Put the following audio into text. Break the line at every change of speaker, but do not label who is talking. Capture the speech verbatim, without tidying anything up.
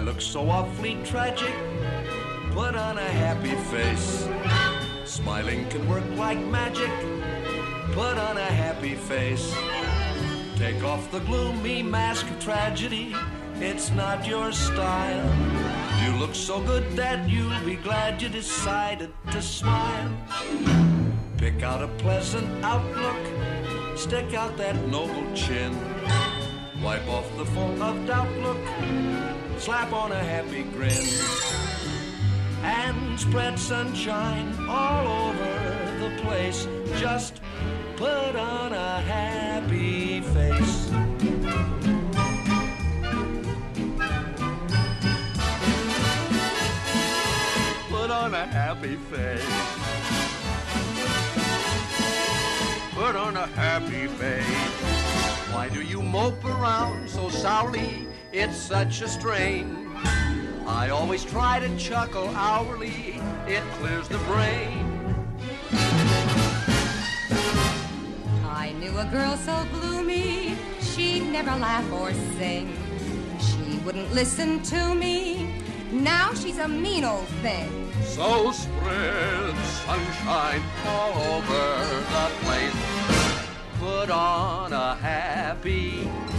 look so awfully tragic. Put on a happy face. Smiling can work like magic. Put on a happy face. Take off the gloomy mask of tragedy. It's not your style. You look so good that you'll be glad you decided to smile. Pick out a pleasant outlook. Stick out that noble chin. Wipe off the foam of doubt look. Slap on a happy grin. And spread sunshine all over the place. Just put on a happy face. Put on a happy face. Put on a happy face. Why do you mope around so sourly? It's such a strain. I always try to chuckle hourly. It clears the brain.
I knew a girl so gloomy, she'd never laugh or sing. She wouldn't listen to me. Now she's a mean old thing.
So spread sunshine all over the place. Put on a happy